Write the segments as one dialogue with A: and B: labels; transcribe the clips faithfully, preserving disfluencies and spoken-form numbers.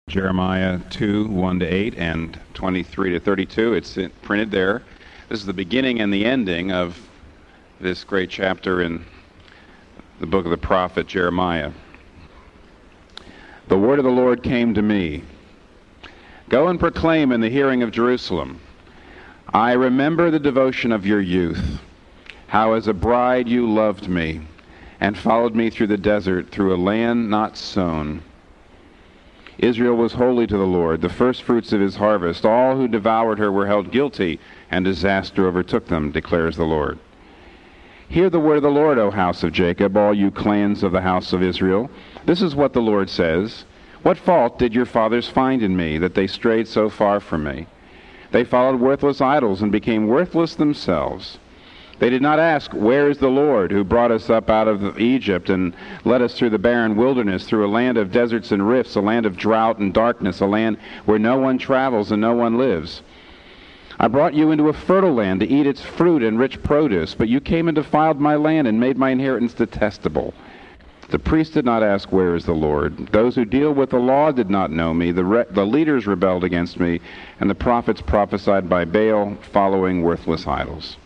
A: Jeremiah two, one to eight, and twenty-three to thirty-two. It's printed there. This is the beginning and the ending of this great chapter in the book of the prophet Jeremiah. The word of the Lord came to me. Go and proclaim in the hearing of Jerusalem, I remember the devotion of your youth, how as a bride you loved me, and followed me through the desert, through a land not sown. Israel was holy to the Lord, the firstfruits of his harvest. All who devoured her were held guilty, and disaster overtook them, declares the Lord. Hear the word of the Lord, O house of Jacob, all you clans of the house of Israel. This is what the Lord says. What fault did your fathers find in me, that they strayed so far from me? They followed worthless idols and became worthless themselves. They did not ask, where is the Lord who brought us up out of Egypt and led us through the barren wilderness, through a land of deserts and rifts, a land of drought and darkness, a land where no one travels and no one lives. I brought you into a fertile land to eat its fruit and rich produce, but you came and defiled my land and made my inheritance detestable. The priests did not ask, where is the Lord? Those who deal with the law did not know me. The, re- the leaders rebelled against me, and the prophets prophesied by Baal, following worthless idols.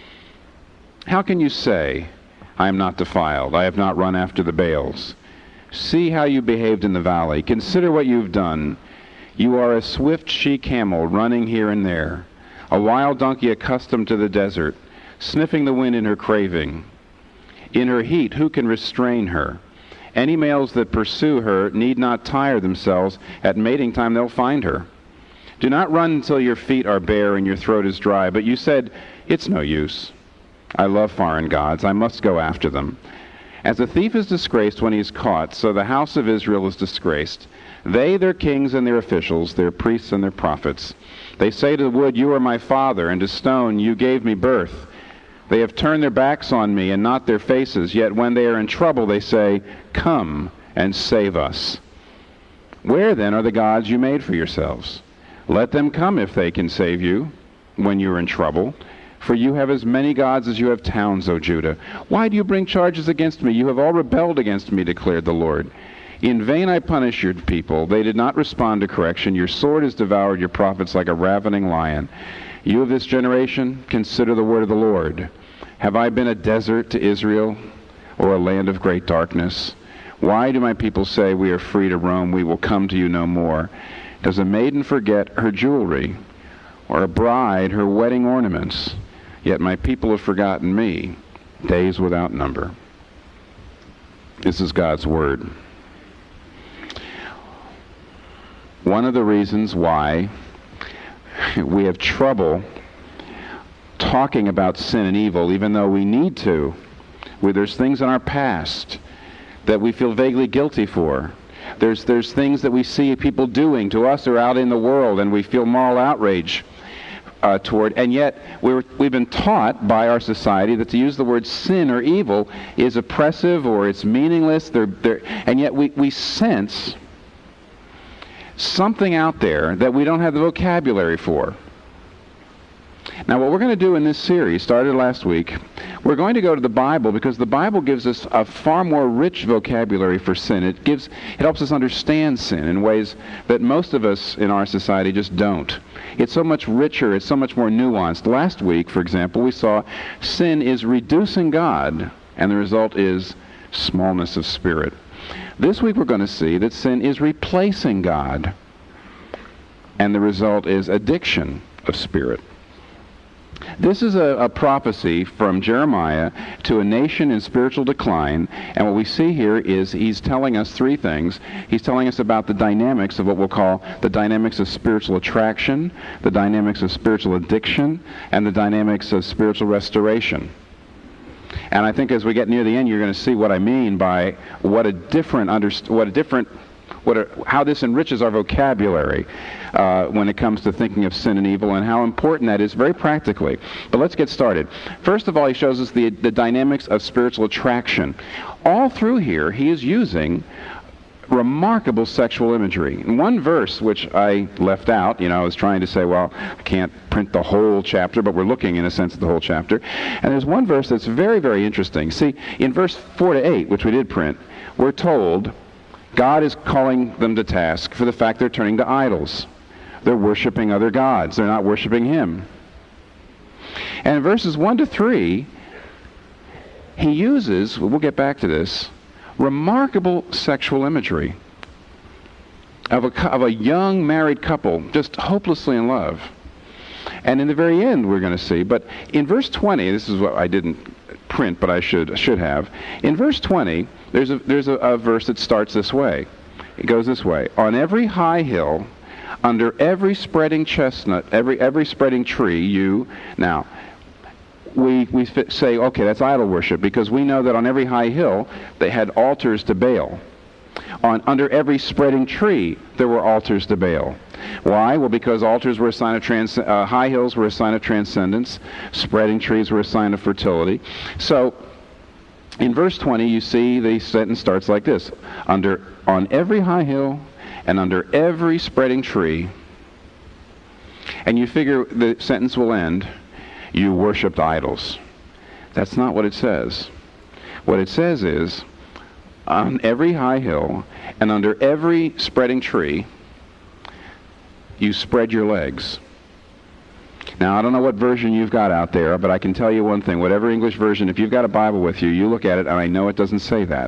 A: How can you say, I am not defiled, I have not run after the Baals? See how you behaved in the valley. Consider what you've done. You are a swift she-camel running here and there, a wild donkey accustomed to the desert, sniffing the wind in her craving. In her heat, who can restrain her? Any males that pursue her need not tire themselves. At mating time they'll find her. Do not run until your feet are bare and your throat is dry. But you said, it's no use. I love foreign gods. I must go after them. As a thief is disgraced when he is caught, so the house of Israel is disgraced. They, their kings and their officials, their priests and their prophets. They say to the wood, you are my father, and to stone, you gave me birth. They have turned their backs on me and not their faces, yet when they are in trouble they say, come and save us. Where then are the gods you made for yourselves? Let them come if they can save you when you are in trouble. For you have as many gods as you have towns, O Judah. Why do you bring charges against me? You have all rebelled against me, declared the Lord. In vain I punish your people. They did not respond to correction. Your sword has devoured your prophets like a ravening lion. You of this generation, consider the word of the Lord. Have I been a desert to Israel, or a land of great darkness? Why do my people say, we are free to roam, we will come to you no more? Does a maiden forget her jewelry, or a bride her wedding ornaments? Yet my people have forgotten me, days without number. This is God's word. One of the reasons why we have trouble talking about sin and evil, even though we need to, where there's things in our past that we feel vaguely guilty for. There's, there's things that we see people doing to us or out in the world, and we feel moral outrage Uh, toward, and yet we're, we've been taught by our society that to use the word sin or evil is oppressive or it's meaningless, they're, they're, and yet we, we sense something out there that we don't have the vocabulary for. Now what we're going to do in this series, started last week, we're going to go to the Bible because the Bible gives us a far more rich vocabulary for sin. It gives, it helps us understand sin in ways that most of us in our society just don't. It's so much richer, it's so much more nuanced. Last week, for example, we saw sin is reducing God, and the result is smallness of spirit. This week we're going to see that sin is replacing God, and the result is addiction of spirit. This is a, a prophecy from Jeremiah to a nation in spiritual decline, and what we see here is he's telling us three things. He's telling us about the dynamics of what we'll call the dynamics of spiritual attraction, the dynamics of spiritual addiction, and the dynamics of spiritual restoration. And I think as we get near the end, you're going to see what I mean by what a different, underst- what a different What are, how this enriches our vocabulary uh, when it comes to thinking of sin and evil, and how important that is very practically. But let's get started. First of all, he shows us the, the dynamics of spiritual attraction. All through here, he is using remarkable sexual imagery. In one verse, which I left out, you know, I was trying to say, well, I can't print the whole chapter, but we're looking, in a sense, at the whole chapter. And there's one verse that's very, very interesting. See, in verse four to eight, which we did print, we're told, God is calling them to task for the fact they're turning to idols. They're worshiping other gods. They're not worshiping him. And in verses one to three, he uses, we'll get back to this, remarkable sexual imagery of a, of a young married couple just hopelessly in love. And in the very end, we're going to see, but in verse twenty, this is what I didn't print, but I should should have. In verse twenty, there's a there's a, a verse that starts this way. It goes this way: on every high hill, under every spreading chestnut, every every spreading tree, you now. We we say, okay, that's idol worship, because we know that on every high hill they had altars to Baal. On under every spreading tree there were altars to Baal. Why? Well, because altars were a sign of trans uh, high hills were a sign of transcendence. Spreading trees were a sign of fertility. So, in verse twenty, you see the sentence starts like this: under on every high hill and under every spreading tree. And you figure the sentence will end, you worshipped idols. That's not what it says. What it says is, on every high hill and under every spreading tree, you spread your legs. Now, I don't know what version you've got out there, but I can tell you one thing. Whatever English version, if you've got a Bible with you, you look at it, and I know it doesn't say that.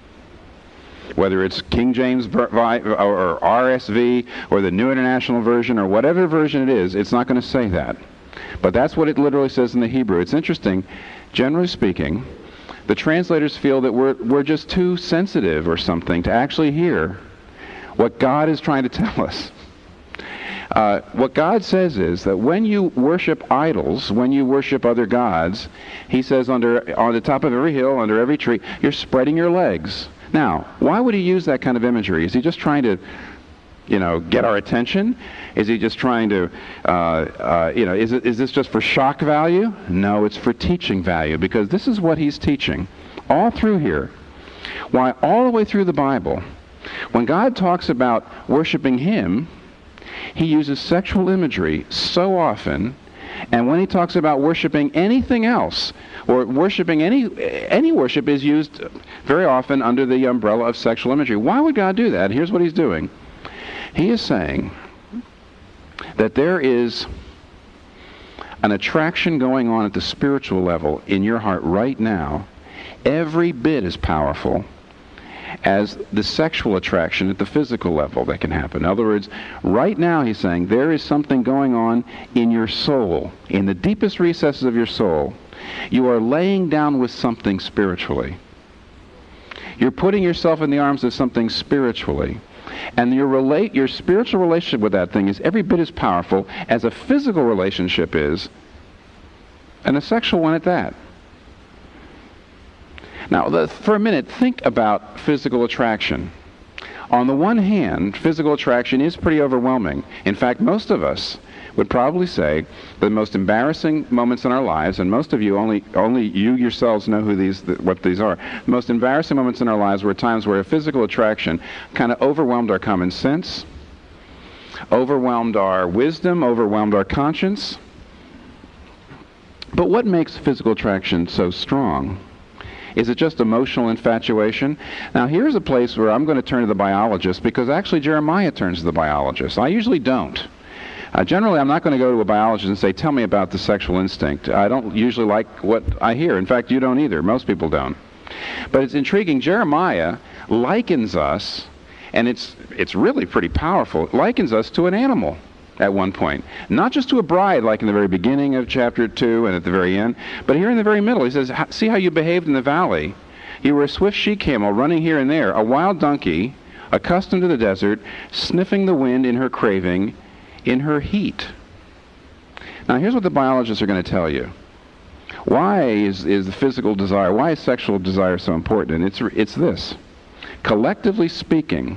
A: Whether it's King James or R S V or the New International Version or whatever version it is, it's not going to say that. But that's what it literally says in the Hebrew. It's interesting. Generally speaking, the translators feel that we're, we're just too sensitive or something to actually hear what God is trying to tell us. Uh, what God says is that when you worship idols, when you worship other gods, he says under on the top of every hill, under every tree, you're spreading your legs. Now, why would he use that kind of imagery? Is he just trying to, you know, get our attention? Is he just trying to, uh, uh, you know, is, it, is this just for shock value? No, it's for teaching value, because this is what he's teaching all through here. Why, all the way through the Bible, when God talks about worshiping him, he uses sexual imagery so often, and when he talks about worshiping anything else, or worshiping any any worship is used very often under the umbrella of sexual imagery. Why would God do that? Here's what he's doing. He is saying that there is an attraction going on at the spiritual level in your heart right now, every bit as powerful as the sexual attraction at the physical level that can happen. In other words, right now, he's saying, there is something going on in your soul, in the deepest recesses of your soul. You are laying down with something spiritually. You're putting yourself in the arms of something spiritually. And your relate, your spiritual relationship with that thing is every bit as powerful as a physical relationship is, and a sexual one at that. Now, the, for a minute, think about physical attraction. On the one hand, physical attraction is pretty overwhelming. In fact, most of us would probably say the most embarrassing moments in our lives, and most of you, only only you yourselves know who these, th- what these are. The most embarrassing moments in our lives were times where a physical attraction kind of overwhelmed our common sense, overwhelmed our wisdom, overwhelmed our conscience. But what makes physical attraction so strong? Is it just emotional infatuation? Now, here's a place where I'm going to turn to the biologist, because actually Jeremiah turns to the biologist. I usually don't. Uh, generally, I'm not going to go to a biologist and say, tell me about the sexual instinct. I don't usually like what I hear. In fact, you don't either. Most people don't. But it's intriguing. Jeremiah likens us, and it's it's really pretty powerful, likens us to an animal at one point. Not just to a bride, like in the very beginning of chapter two and at the very end, but here in the very middle. He says, see how you behaved in the valley. You were a swift she-camel running here and there, a wild donkey, accustomed to the desert, sniffing the wind in her craving, in her heat. Now, here's what the biologists are going to tell you. Why is, is the physical desire, why is sexual desire so important? And it's, it's this. Collectively speaking,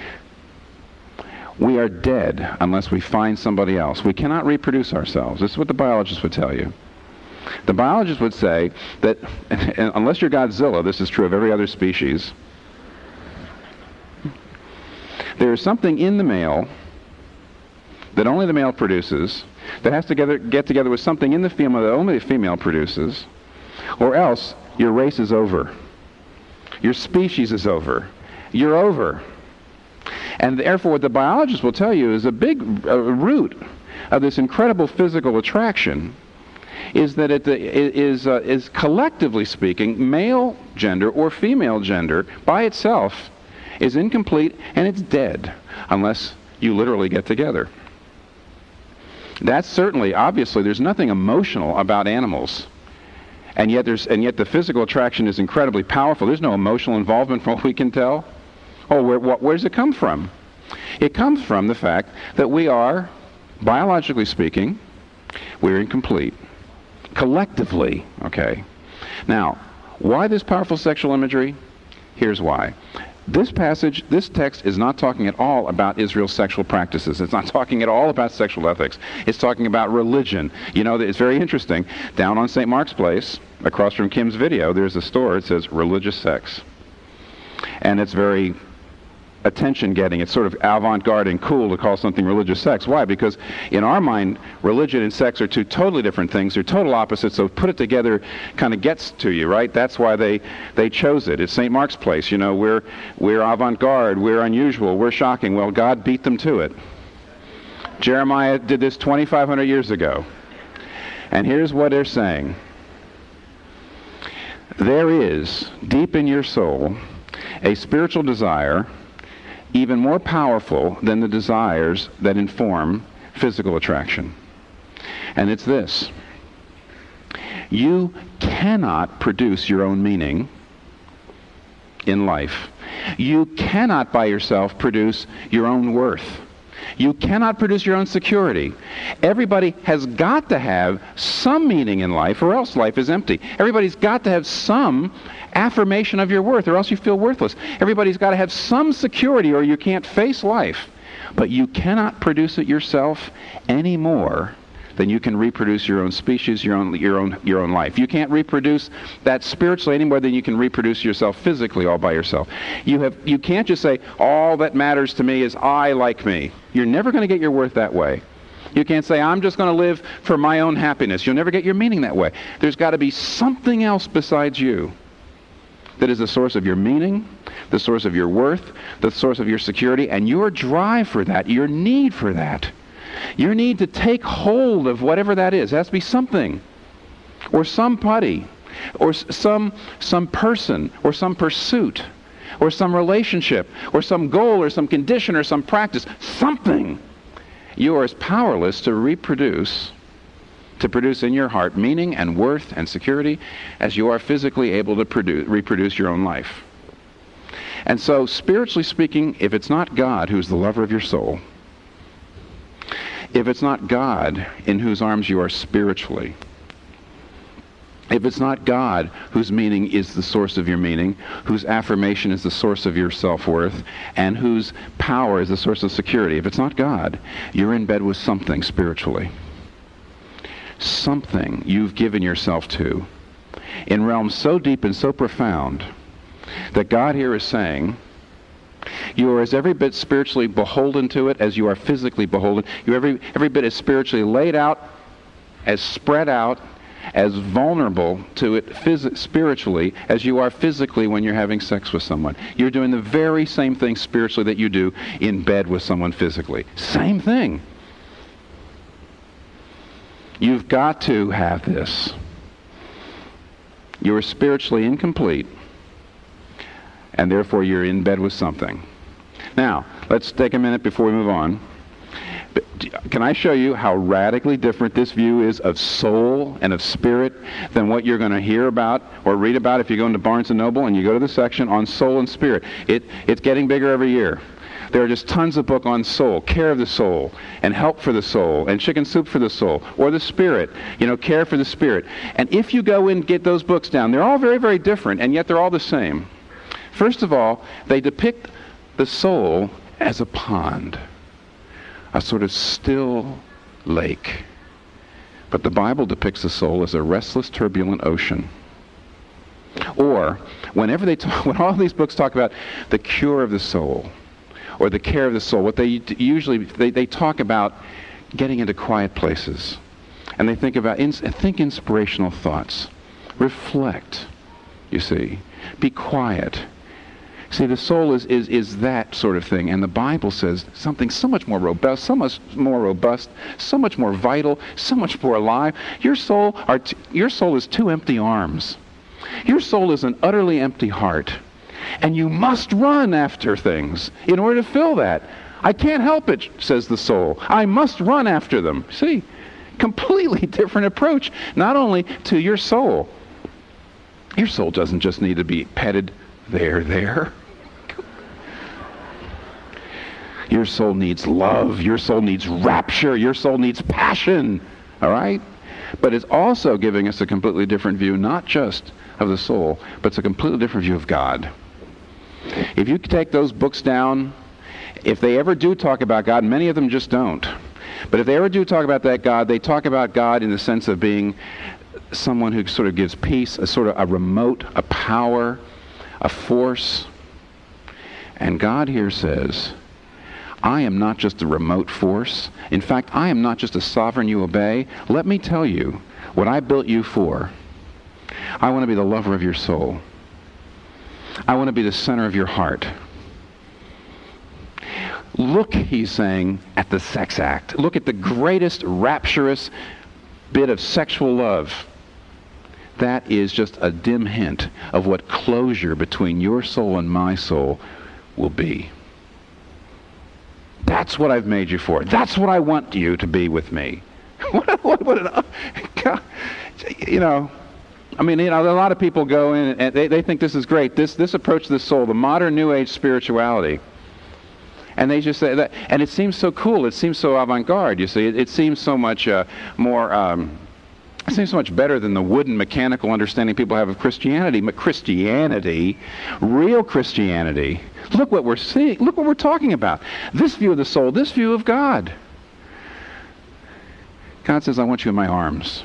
A: we are dead unless we find somebody else. We cannot reproduce ourselves. This is what the biologists would tell you. The biologists would say that, and unless you're Godzilla, this is true of every other species, there is something in the male that only the male produces, that has to together, get together with something in the female that only the female produces, or else your race is over. Your species is over. you're over. And therefore, what the biologists will tell you is a big uh, root of this incredible physical attraction is that it is, uh, is collectively speaking, male gender or female gender by itself is incomplete and it's dead unless you literally get together. That's certainly, obviously, there's nothing emotional about animals. And yet, there's, and yet the physical attraction is incredibly powerful. There's no emotional involvement from what we can tell. Oh, where, what, where does it come from? It comes from the fact that we are, biologically speaking, we're incomplete. Collectively, okay? Now, why this powerful sexual imagery? Here's why. This passage, this text is not talking at all about Israel's sexual practices. It's not talking at all about sexual ethics. It's talking about religion. You know, it's very interesting. Down on Saint Mark's Place, across from Kim's Video, there's a store. It says religious sex. And it's very attention-getting. It's sort of avant-garde and cool to call something religious sex. Why? Because in our mind, religion and sex are two totally different things. They're total opposites, so put it together kind of gets to you, right? That's why they, they chose it. It's Saint Mark's Place. You know, we're, we're avant-garde, we're unusual, we're shocking. Well, God beat them to it. Jeremiah did this twenty-five hundred years ago. And here's what they're saying. There is, deep in your soul, a spiritual desire even more powerful than the desires that inform physical attraction. And it's this. You cannot produce your own meaning in life. You cannot by yourself produce your own worth. You cannot produce your own security. Everybody has got to have some meaning in life, or else life is empty. Everybody's got to have some affirmation of your worth, or else you feel worthless. Everybody's got to have some security, or you can't face life. But you cannot produce it yourself any more than you can reproduce your own species, your own, your own, your own life. You can't reproduce that spiritually any more than you can reproduce yourself physically all by yourself. You have, you can't just say, all that matters to me is I like me. You're never going to get your worth that way. You can't say, I'm just going to live for my own happiness. You'll never get your meaning that way. There's got to be something else besides you that is the source of your meaning, the source of your worth, the source of your security, and your drive for that, your need for that. Your need to take hold of whatever that is. It has to be something, or somebody, or some some person, or some pursuit, or some relationship, or some goal, or some condition, or some practice. Something. You are as powerless to reproduce, to produce in your heart meaning and worth and security as you are physically able to produce, reproduce your own life. And so, spiritually speaking, if it's not God who's the lover of your soul, if it's not God in whose arms you are spiritually, if it's not God whose meaning is the source of your meaning, whose affirmation is the source of your self-worth, and whose power is the source of security, if it's not God, you're in bed with something spiritually. Something you've given yourself to in realms so deep and so profound that God here is saying, you are as every bit spiritually beholden to it as you are physically beholden. You're every, every bit as spiritually laid out, as spread out, as vulnerable to it phys- spiritually as you are physically when you're having sex with someone. You're doing the very same thing spiritually that you do in bed with someone physically. Same thing. You've got to have this. You're spiritually incomplete, and therefore you're in bed with something. Now, let's take a minute before we move on. Can I show you how radically different this view is of soul and of spirit than what you're going to hear about or read about if you go into Barnes and Noble and you go to the section on soul and spirit? It, it's getting bigger every year. There are just tons of books on soul, care of the soul, and help for the soul, and chicken soup for the soul, or the spirit, you know, care for the spirit. And if you go and get those books down, they're all very, very different, and yet they're all the same. First of all, they depict the soul as a pond, a sort of still lake. But the Bible depicts the soul as a restless, turbulent ocean. Or, whenever they talk, when all these books talk about the cure of the soul, or the care of the soul, what they usually, they, they talk about getting into quiet places. And they think about, ins- think inspirational thoughts. Reflect, you see. Be quiet. See, the soul is, is, is that sort of thing, and the Bible says something so much more robust, so much more robust, so much more vital, so much more alive. Your soul, are t- your soul is two empty arms. Your soul is an utterly empty heart, and you must run after things in order to fill that. I can't help it, says the soul. I must run after them. See, completely different approach, not only to your soul. Your soul doesn't just need to be petted there, there. Your soul needs love. Your soul needs rapture. Your soul needs passion. All right? But it's also giving us a completely different view, not just of the soul, but it's a completely different view of God. If you take those books down, if they ever do talk about God, many of them just don't. But if they ever do talk about that God, they talk about God in the sense of being someone who sort of gives peace, a sort of a remote, a power, a force. And God here says, I am not just a remote force. In fact, I am not just a sovereign you obey. Let me tell you what I built you for. I want to be the lover of your soul. I want to be the center of your heart. Look, he's saying, at the sex act. Look at the greatest rapturous bit of sexual love. That is just a dim hint of what closure between your soul and my soul will be. That's what I've made you for. That's what I want you to be with me. what, what, what an, God, you know, I mean, you know, a lot of people go in and they, they think this is great. This this approach to the soul, the modern New Age spirituality. And they just say that, and it seems so cool. It seems so avant-garde, you see. It, it seems so much uh, more... Um, It seems so much better than the wooden, mechanical understanding people have of Christianity. But Christianity, real Christianity, look what we're seeing. Look what we're talking about. This view of the soul, this view of God. God says, I want you in my arms.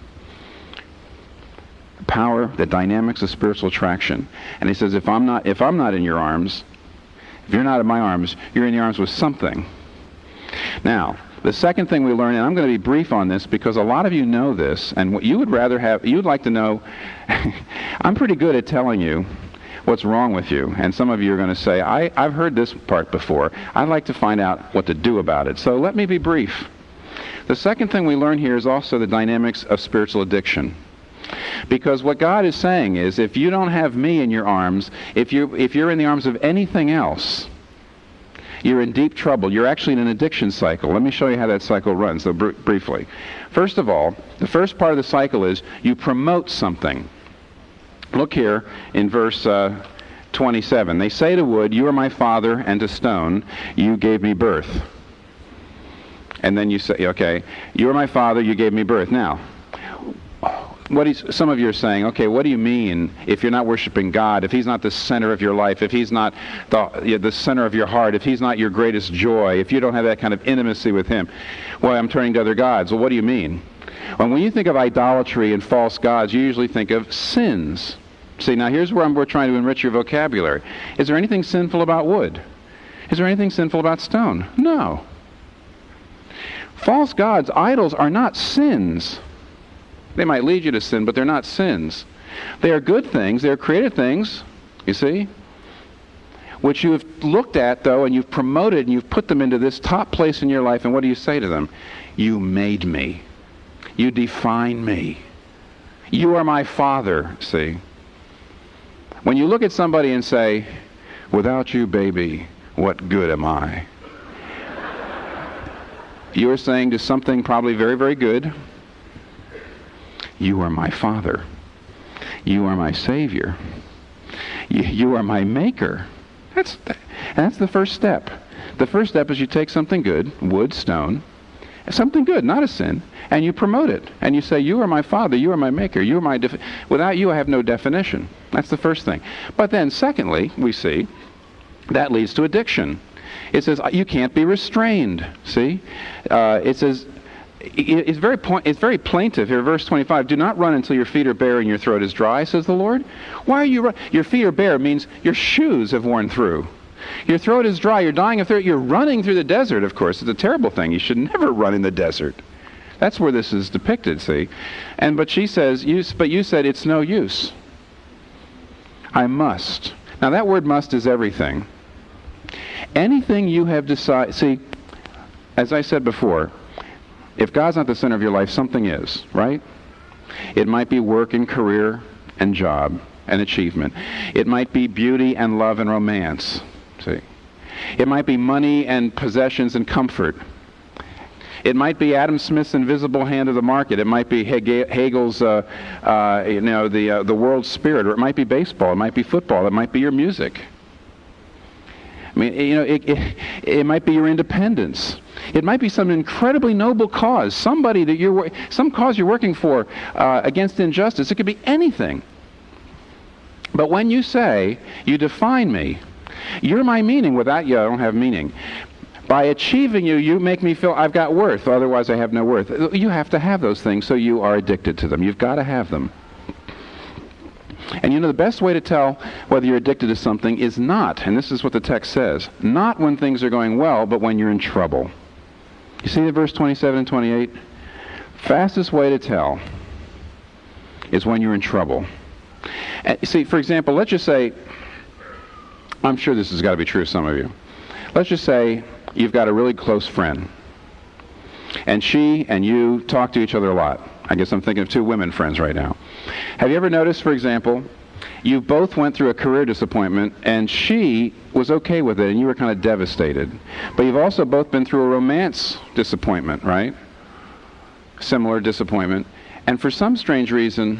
A: The power, the dynamics of spiritual attraction. And he says, if I'm not, if I'm not in your arms, if you're not in my arms, you're in the arms with something. Now, the second thing we learn, and I'm going to be brief on this because a lot of you know this, and what you would rather have, you would like to know, I'm pretty good at telling you what's wrong with you. And some of you are going to say, I, I've heard this part before. I'd like to find out what to do about it. So let me be brief. The second thing we learn here is also the dynamics of spiritual addiction. Because what God is saying is, if you don't have me in your arms, if you if you're in the arms of anything else, you're in deep trouble. You're actually in an addiction cycle. Let me show you how that cycle runs, so br- briefly. First of all, the first part of the cycle is you promote something. Look here in verse uh, twenty-seven. They say to wood, you are my father, and to stone, you gave me birth. And then you say, okay, you are my father, you gave me birth. Now, what is, some of you are saying, okay, what do you mean if you're not worshiping God, if he's not the center of your life, if he's not the, the center of your heart, if he's not your greatest joy, if you don't have that kind of intimacy with him? Well, I'm turning to other gods. Well, what do you mean? Well, when you think of idolatry and false gods, you usually think of sins. See, now here's where I'm, we're trying to enrich your vocabulary. Is there anything sinful about wood? Is there anything sinful about stone? No. False gods, idols, are not sins. They might lead you to sin, but they're not sins. They are good things. They're created things, you see, which you have looked at, though, and you've promoted, and you've put them into this top place in your life, and what do you say to them? You made me. You define me. You are my father, see. When you look at somebody and say, without you, baby, what good am I? You are saying to something probably very, very good, you are my father. You are my savior. You, you are my maker. That's, and that's the first step. The first step is you take something good, wood, stone, something good, not a sin, and you promote it. And you say, you are my father, you are my maker, you are my... Defi- Without you, I have no definition. That's the first thing. But then, secondly, we see, that leads to addiction. It says, you can't be restrained, see? Uh, it says... It's very point, it's very plaintive here, verse twenty-five. Do not run until your feet are bare and your throat is dry, says the Lord. Why are you running? Your feet are bare means your shoes have worn through. Your throat is dry. You're dying of thirst. You're running through the desert, of course. It's a terrible thing. You should never run in the desert. That's where this is depicted, see. And but she says, you, but you said it's no use. I must. Now that word must is everything. Anything you have decided, see, as I said before, if God's not the center of your life, something is, right? It might be work and career and job and achievement. It might be beauty and love and romance, see. It might be money and possessions and comfort. It might be Adam Smith's invisible hand of the market. It might be Hegel's, uh, uh, you know, the uh, the world spirit, or it might be baseball. It might be football. It might be your music. I mean, you know, it, it, it might be your independence. It might be some incredibly noble cause, somebody that you're, some cause you're working for uh, against injustice. It could be anything. But when you say, you define me, you're my meaning. Without you, I don't have meaning. By achieving you, you make me feel I've got worth. Otherwise, I have no worth. You have to have those things, so you are addicted to them. You've got to have them. And you know, the best way to tell whether you're addicted to something is not, and this is what the text says, not when things are going well, but when you're in trouble. You see the verse twenty-seven and twenty-eight? Fastest way to tell is when you're in trouble. And, see, for example, let's just say, I'm sure this has got to be true of some of you. Let's just say you've got a really close friend, and she and you talk to each other a lot. I guess I'm thinking of two women friends right now. Have you ever noticed, for example, you both went through a career disappointment, and she was okay with it, and you were kind of devastated. But you've also both been through a romance disappointment, right? Similar disappointment. And for some strange reason,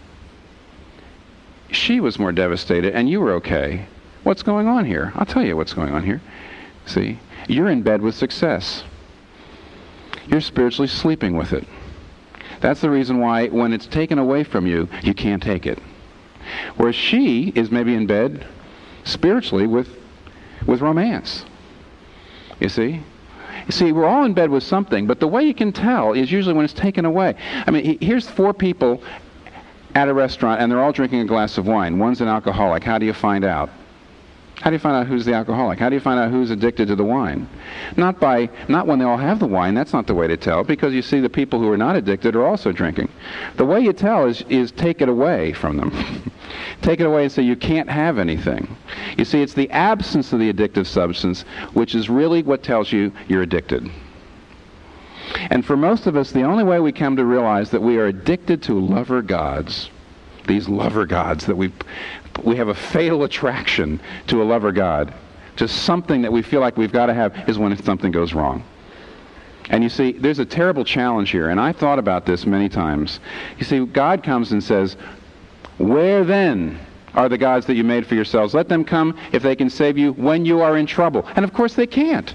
A: she was more devastated, and you were okay. What's going on here? I'll tell you what's going on here. See, you're in bed with success. You're spiritually sleeping with it. That's the reason why when it's taken away from you, you can't take it. Whereas she is maybe in bed spiritually with with romance. You see? You see, we're all in bed with something, but the way you can tell is usually when it's taken away. I mean, here's four people at a restaurant, and they're all drinking a glass of wine. One's an alcoholic. How do you find out? How do you find out who's the alcoholic? How do you find out who's addicted to the wine? Not by, not when they all have the wine. That's not the way to tell, because you see the people who are not addicted are also drinking. The way you tell is, is take it away from them. Take it away and say you can't have anything. You see, it's the absence of the addictive substance which is really what tells you you're addicted. And for most of us, the only way we come to realize that we are addicted to lover gods, these lover gods that we we have a fatal attraction to a lover god, to something that we feel like we've got to have, is when something goes wrong. And you see, there's a terrible challenge here, and I've thought about this many times. You see, God comes and says, where then are the gods that you made for yourselves? Let them come if they can save you when you are in trouble. And of course they can't.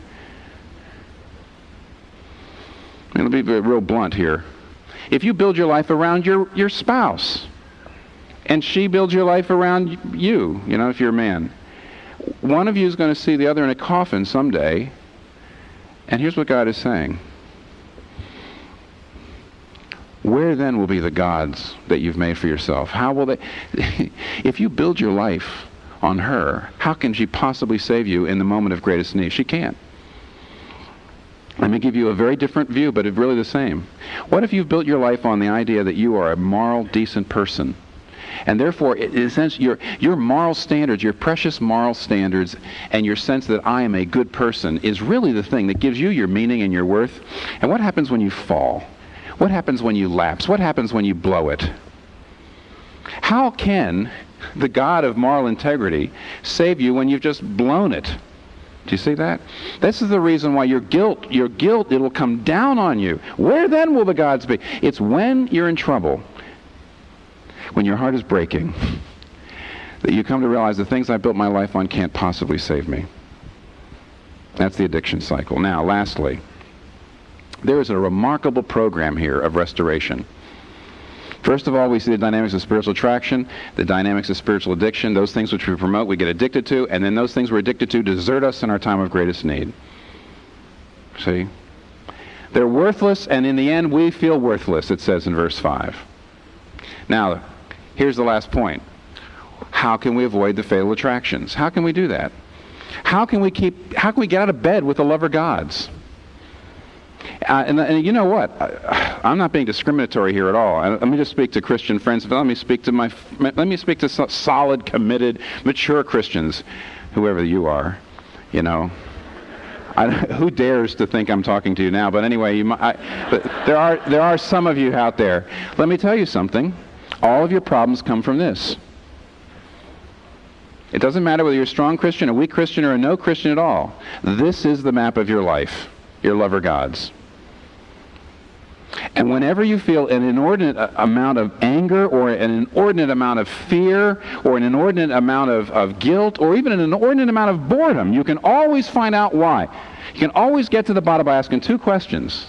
A: Let me be real blunt here. If you build your life around your, your spouse, and she builds your life around you, you know, if you're a man, one of you is going to see the other in a coffin someday, and here's what God is saying. Where then will be the gods that you've made for yourself? How will they... If you build your life on her, how can she possibly save you in the moment of greatest need? She can't. Let me give you a very different view, but it's really the same. What if you've built your life on the idea that you are a moral, decent person? And therefore, in a sense, your, your moral standards, your precious moral standards, and your sense that I am a good person is really the thing that gives you your meaning and your worth. And what happens when you fall? What happens when you lapse? What happens when you blow it? How can the God of moral integrity save you when you've just blown it? Do you see that? This is the reason why your guilt, your guilt, it'll come down on you. Where then will the gods be? It's when you're in trouble, when your heart is breaking, that you come to realize the things I built my life on can't possibly save me. That's the addiction cycle. Now, lastly, there is a remarkable program here of restoration. First of all, we see the dynamics of spiritual attraction, the dynamics of spiritual addiction, those things which we promote, we get addicted to, and then those things we're addicted to desert us in our time of greatest need. See? They're worthless, and in the end, we feel worthless, it says in verse five. Now, here's the last point. How can we avoid the fatal attractions? How can we do that? How can we keep, how can we get out of bed with the lover gods? Uh, and, and you know what? I, I'm not being discriminatory here at all. I, let me just speak to Christian friends. Let me speak to my. Let me speak to so, solid, committed, mature Christians, whoever you are. You know, I, who dares to think I'm talking to you now? But anyway, you, I, but there are there are some of you out there. Let me tell you something. All of your problems come from this. It doesn't matter whether you're a strong Christian, a weak Christian, or a no Christian at all. This is the map of your life. Your lover gods. And whenever you feel an inordinate uh, amount of anger or an inordinate amount of fear or an inordinate amount of, of guilt or even an inordinate amount of boredom, you can always find out why. You can always get to the bottom by asking two questions.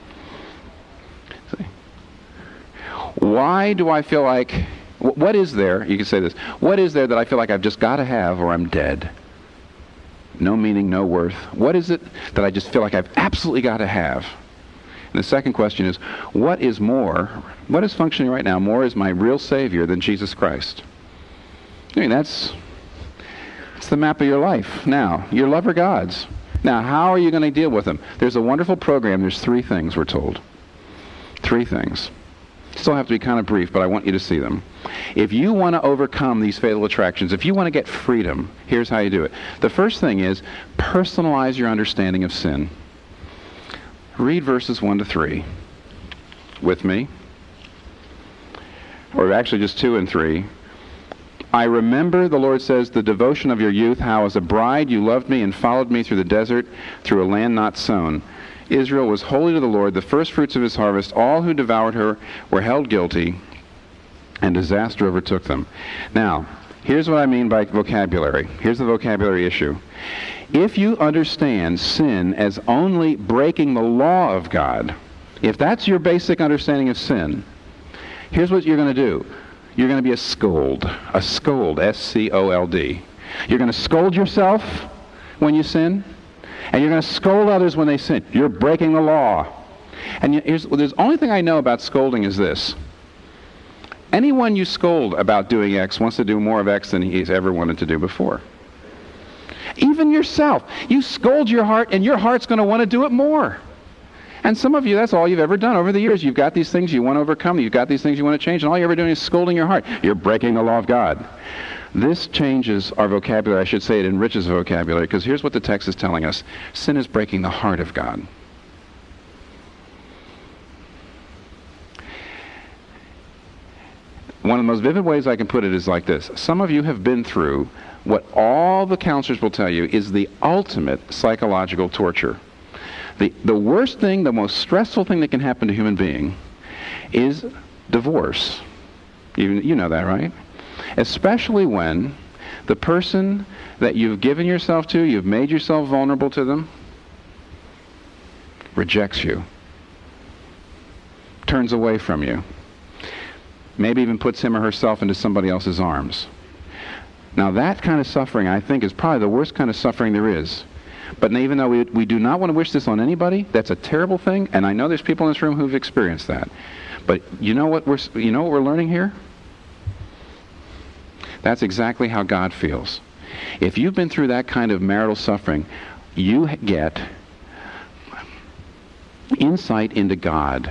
A: See? Why do I feel like, wh- what is there, you can say this, what is there that I feel like I've just got to have or I'm dead? No meaning, no worth. What is it that I just feel like I've absolutely got to have? And the second question is, what is more, what is functioning right now more as my real Savior than Jesus Christ? I mean, that's, that's the map of your life. Now, your lover gods. Now, how are you going to deal with them? There's a wonderful program. There's three things, we're told. Three things. Still have to be kind of brief, but I want you to see them. If you want to overcome these fatal attractions, if you want to get freedom, here's how you do it. The first thing is personalize your understanding of sin. Read verses one to three with me, or actually just two and three. I remember, the Lord says, the devotion of your youth, how as a bride you loved me and followed me through the desert, through a land not sown. Israel was holy to the Lord, the first fruits of his harvest. All who devoured her were held guilty, and disaster overtook them. Now, here's what I mean by vocabulary. Here's the vocabulary issue. If you understand sin as only breaking the law of God, if that's your basic understanding of sin, here's what you're going to do. You're going to be a scold. A scold, S C O L D. You're going to scold yourself when you sin, and you're going to scold others when they sin. You're breaking the law. And here's, well, the only thing I know about scolding is this. Anyone you scold about doing X wants to do more of X than he's ever wanted to do before. Even yourself. You scold your heart, and your heart's going to want to do it more. And some of you, that's all you've ever done over the years. You've got these things you want to overcome. You've got these things you want to change, and all you're ever doing is scolding your heart. You're breaking the law of God. This changes our vocabulary. I should say it enriches our vocabulary, because here's what the text is telling us. Sin is breaking the heart of God. One of the most vivid ways I can put it is like this. Some of you have been through what all the counselors will tell you is the ultimate psychological torture. The, the worst thing, the most stressful thing that can happen to a human being is divorce. You, you know that, right? Especially when the person that you've given yourself to, you've made yourself vulnerable to them, rejects you, turns away from you, maybe even puts him or herself into somebody else's arms. Now that kind of suffering, I think, is probably the worst kind of suffering there is. But even though we, we do not want to wish this on anybody, that's a terrible thing, and I know there's people in this room who've experienced that. But you know what we're, you know what we're learning here? That's exactly how God feels. If you've been through that kind of marital suffering, you get insight into God.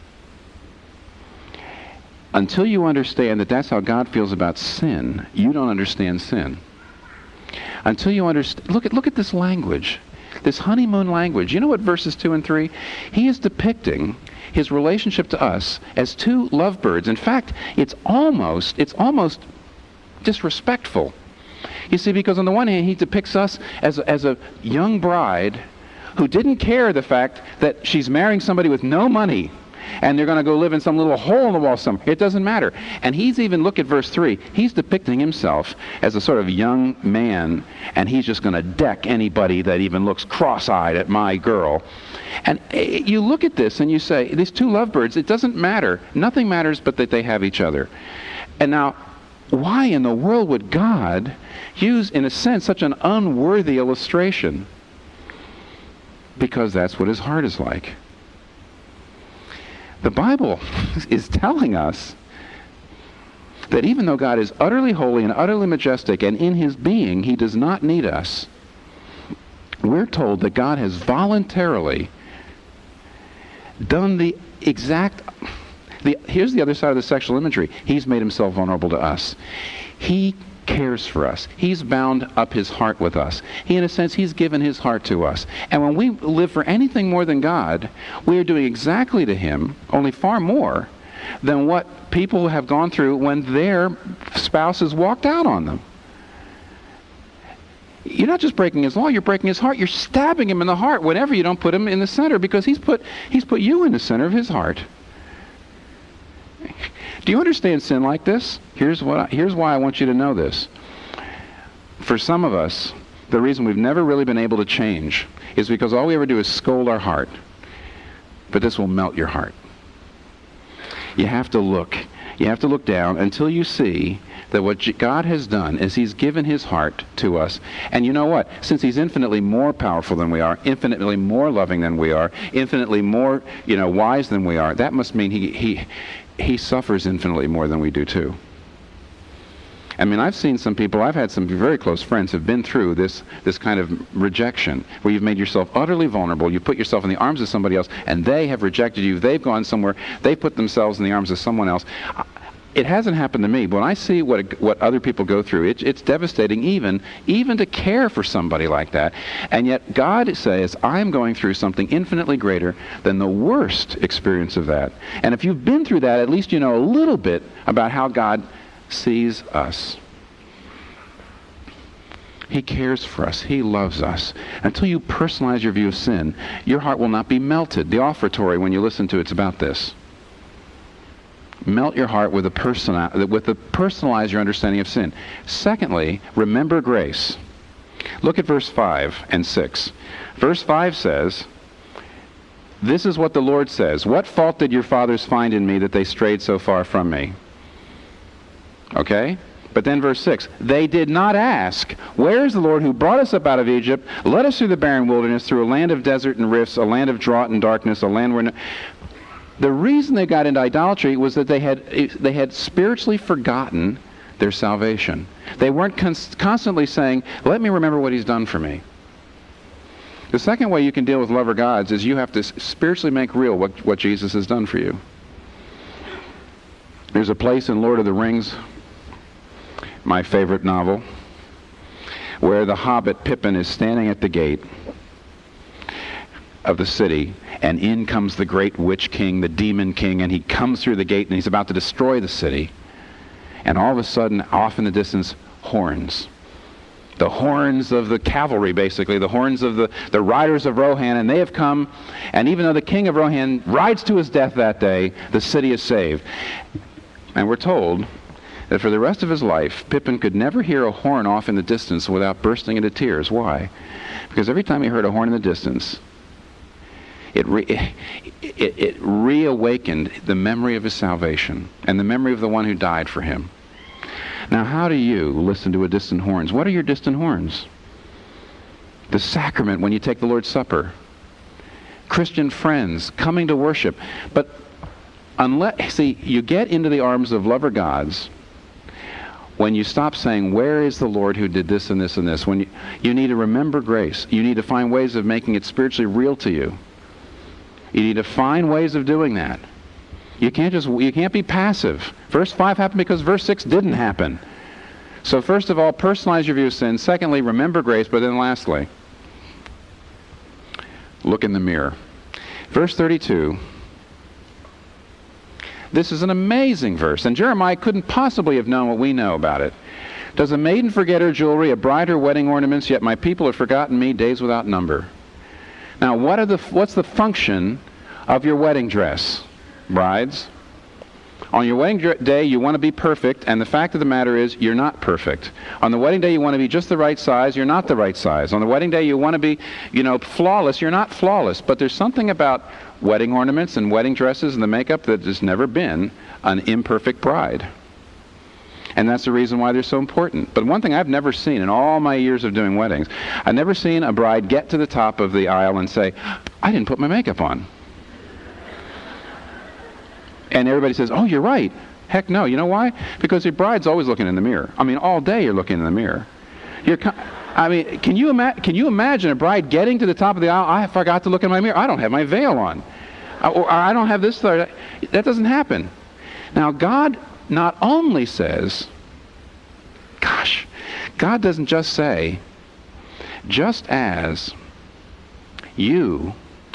A: Until you understand that that's how God feels about sin, you don't understand sin. Until you understand, look at look at this language, this honeymoon language. You know what verses two and three? He is depicting his relationship to us as two lovebirds. In fact, it's almost it's almost disrespectful. You see, because on the one hand, he depicts us as as a young bride who didn't care the fact that she's marrying somebody with no money, and they're going to go live in some little hole in the wall somewhere. It doesn't matter. And he's even, look at verse three, he's depicting himself as a sort of young man, and he's just going to deck anybody that even looks cross-eyed at my girl. And you look at this and you say, these two lovebirds, it doesn't matter. Nothing matters but that they have each other. And now, why in the world would God use, in a sense, such an unworthy illustration? Because that's what his heart is like. The Bible is telling us that even though God is utterly holy and utterly majestic, and in his being he does not need us, we're told that God has voluntarily done the exact... The, here's the other side of the sexual imagery. He's made himself vulnerable to us. He cares for us. He's bound up his heart with us. He, in a sense, he's given his heart to us. And when we live for anything more than God, we are doing exactly to him, only far more, than what people have gone through when their spouses walked out on them. You're not just breaking his law, you're breaking his heart. You're stabbing him in the heart whenever you don't put him in the center, because he's put, he's put you in the center of his heart. Do you understand sin like this? Here's what. I, here's why I want you to know this. For some of us, the reason we've never really been able to change is because all we ever do is scold our heart. But this will melt your heart. You have to look. You have to look down until you see that what God has done is he's given his heart to us. And you know what? Since he's infinitely more powerful than we are, infinitely more loving than we are, infinitely more, you know, wise than we are, that must mean he he he suffers infinitely more than we do too. I mean, I've seen some people, I've had some very close friends who've been through this this kind of rejection, where you've made yourself utterly vulnerable, you put yourself in the arms of somebody else, and they have rejected you, they've gone somewhere, they put themselves in the arms of someone else. It hasn't happened to me, but when I see what what other people go through, it, it's devastating even, even to care for somebody like that. And yet God says, I'm going through something infinitely greater than the worst experience of that. And if you've been through that, at least you know a little bit about how God sees us. He cares for us. He loves us. Until you personalize your view of sin, your heart will not be melted. The offertory, when you listen to it, it's about this. Melt your heart with a personal, with a personalize your understanding of sin. Secondly, remember grace. Look at verse five and six. Verse five says, this is what the Lord says. What fault did your fathers find in me that they strayed so far from me? Okay? But then verse six, they did not ask, where is the Lord who brought us up out of Egypt, led us through the barren wilderness, through a land of desert and rifts, a land of drought and darkness, a land where... No... The reason they got into idolatry was that they had they had spiritually forgotten their salvation. They weren't cons- constantly saying, let me remember what he's done for me. The second way you can deal with lover gods is you have to spiritually make real what, what Jesus has done for you. There's a place in Lord of the Rings, my favorite novel, where the hobbit Pippin is standing at the gate of the city, and in comes the great witch king, the demon king, and he comes through the gate and he's about to destroy the city. And all of a sudden, off in the distance, horns. The horns of the cavalry, basically, the horns of the, the riders of Rohan, and they have come, and even though the king of Rohan rides to his death that day, the city is saved. And we're told that for the rest of his life, Pippin could never hear a horn off in the distance without bursting into tears. Why? Because every time he heard a horn in the distance, It, re- it, it reawakened the memory of his salvation and the memory of the one who died for him. Now, how do you listen to a distant horns? What are your distant horns? The sacrament when you take the Lord's Supper. Christian friends coming to worship. But unless, see, you get into the arms of lover gods when you stop saying, where is the Lord who did this and this and this? When you, you need to remember grace. You need to find ways of making it spiritually real to you. You need to find ways of doing that. You can't just you can't be passive. Verse five happened because verse six didn't happen. So first of all, personalize your view of sin. Secondly, remember grace. But then lastly, look in the mirror. Verse thirty-two. This is an amazing verse, and Jeremiah couldn't possibly have known what we know about it. Does a maiden forget her jewelry, a bride her wedding ornaments? Yet my people have forgotten me days without number. Now, what are the what's the function of your wedding dress, brides? On your wedding day, you want to be perfect, and the fact of the matter is, you're not perfect. On the wedding day, you want to be just the right size, you're not the right size. On the wedding day, you want to be, you know, flawless, you're not flawless. But there's something about wedding ornaments and wedding dresses and the makeup that has never been an imperfect bride. And that's the reason why they're so important. But one thing I've never seen in all my years of doing weddings, I've never seen a bride get to the top of the aisle and say, I didn't put my makeup on. And everybody says, oh, you're right. Heck no. You know why? Because your bride's always looking in the mirror. I mean, all day you're looking in the mirror. You're, I mean, can you, ima- can you imagine a bride getting to the top of the aisle? I forgot to look in my mirror. I don't have my veil on. Or I don't have this thought. That doesn't happen. Now, God not only says, gosh, God doesn't just say, just as you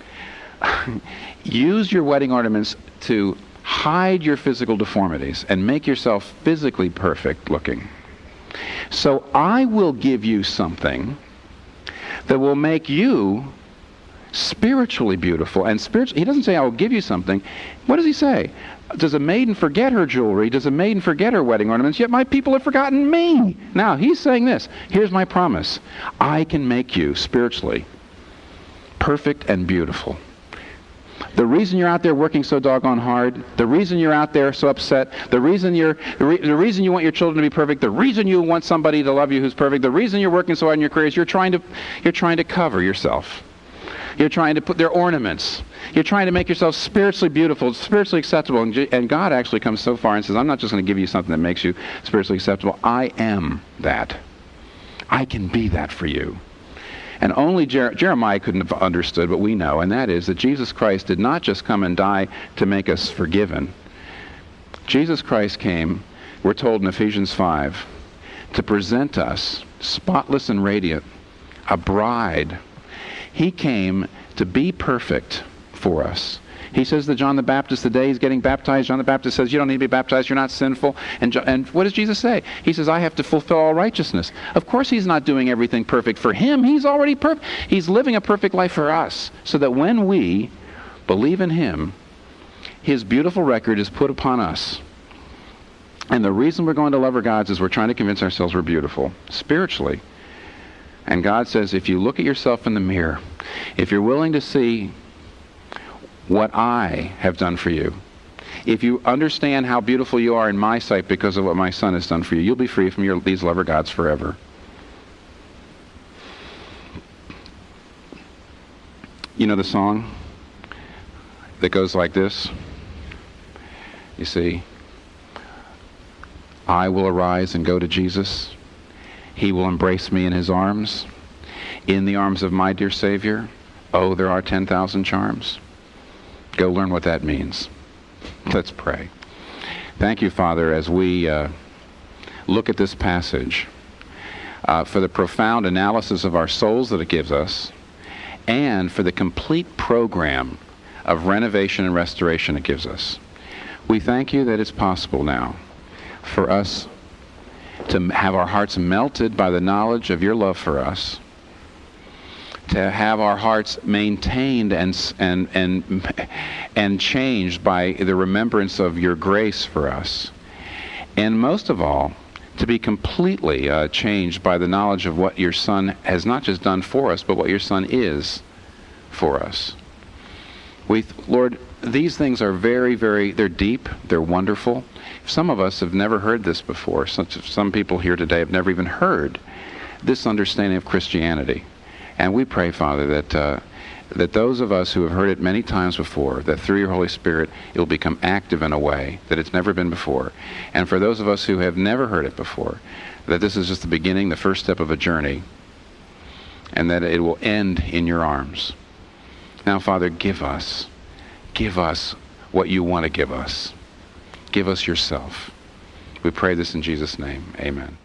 A: use your wedding ornaments to hide your physical deformities and make yourself physically perfect looking, so I will give you something that will make you spiritually beautiful. And spiritually, he doesn't say, I will give you something. What does he say? Does a maiden forget her jewelry? Does a maiden forget her wedding ornaments? Yet my people have forgotten me. Now, he's saying this. Here's my promise. I can make you spiritually perfect and beautiful. The reason you're out there working so doggone hard, the reason you're out there so upset, the reason you're, the, re- the reason you want your children to be perfect, the reason you want somebody to love you who's perfect, the reason you're working so hard in your career is you're trying to, you're trying to cover yourself. You're trying to put their ornaments. You're trying to make yourself spiritually beautiful, spiritually acceptable. And, and God actually comes so far and says, I'm not just going to give you something that makes you spiritually acceptable. I am that. I can be that for you. And only Jer- Jeremiah couldn't have understood what we know, and that is that Jesus Christ did not just come and die to make us forgiven. Jesus Christ came, we're told in Ephesians five, to present us spotless and radiant, a bride. He came to be perfect for us. He says to John the Baptist the day he's getting baptized, John the Baptist says, you don't need to be baptized, you're not sinful. And, jo- and what does Jesus say? He says, I have to fulfill all righteousness. Of course he's not doing everything perfect for him. He's already perfect. He's living a perfect life for us, so that when we believe in him, his beautiful record is put upon us. And the reason we're going to love our gods is we're trying to convince ourselves we're beautiful, spiritually. And God says, if you look at yourself in the mirror, if you're willing to see what I have done for you, if you understand how beautiful you are in my sight because of what my Son has done for you, you'll be free from your, these lover gods forever. You know the song that goes like this? You see, I will arise and go to Jesus. He will embrace me in his arms. In the arms of my dear Savior, oh, there are ten thousand charms. Go learn what that means. Let's pray. Thank you, Father, as we uh, look at this passage, uh, for the profound analysis of our souls that it gives us, and for the complete program of renovation and restoration it gives us. We thank you that it's possible now for us to have our hearts melted by the knowledge of your love for us, to have our hearts maintained and and and and changed by the remembrance of your grace for us, and most of all, to be completely uh, changed by the knowledge of what your Son has not just done for us, but what your Son is for us. We, Lord, these things are very, very, they're deep, they're wonderful. Some of us have never heard this before. Some, some people here today have never even heard this understanding of Christianity. And we pray, Father, that uh, that those of us who have heard it many times before, that through your Holy Spirit it will become active in a way that it's never been before. And for those of us who have never heard it before, that this is just the beginning, the first step of a journey, and that it will end in your arms. Now, Father, give us, give us what you want to give us. Give us yourself. We pray this in Jesus' name. Amen.